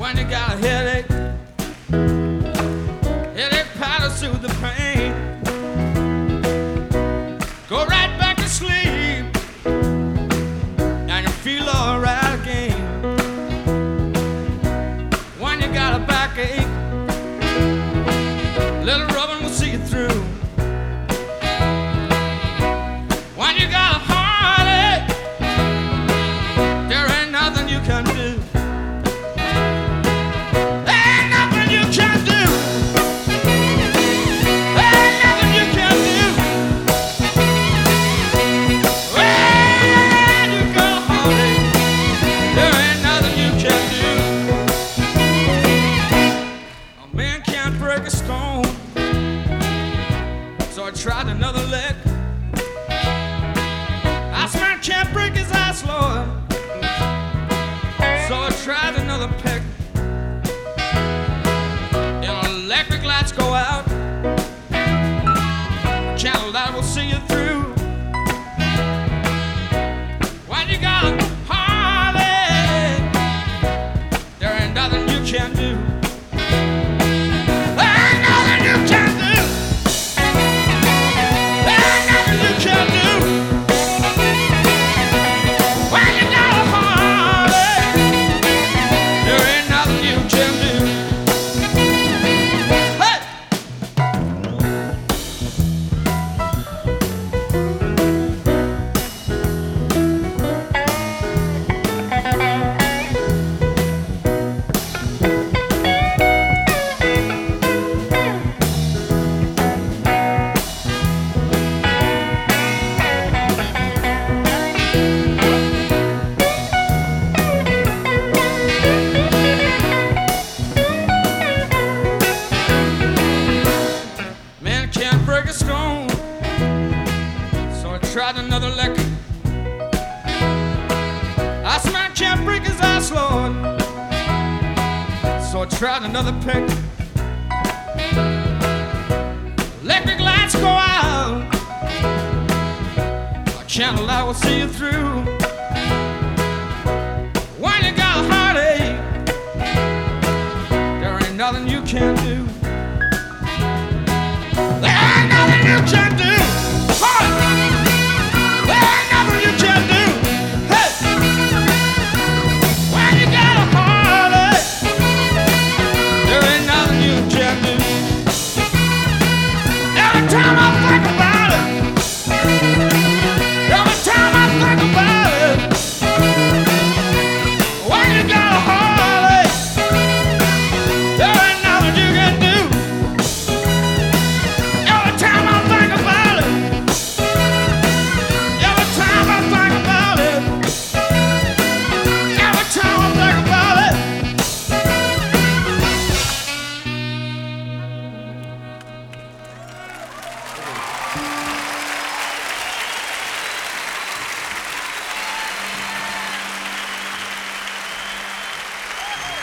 When you got a headache, headache powder soothe the pain. Go right back to sleep, and you feel alright again. When you got a backache, little rubbing will see you through. When you got a heartache, there ain't nothing you can do. Ain't nothing you can do. Ain't nothing you can do. When you got a heartache, there ain't nothing you can do. A man can't break a stone, so I tried another leg. This man can't break his ice, Lord, so I tried another peg. And electric lights go out, a candlelight will see you through. When you got a heartache, there ain't nothing you can do. Ain't nothing you can do. Ain't nothing you can do. When you got a heartache, there ain't nothing you can do. Hey! Man can't break a stone, so I tried another lick. This man can't break his ice, Lord, so I tried another pick. Electric lights go out, a candlelight will see you through.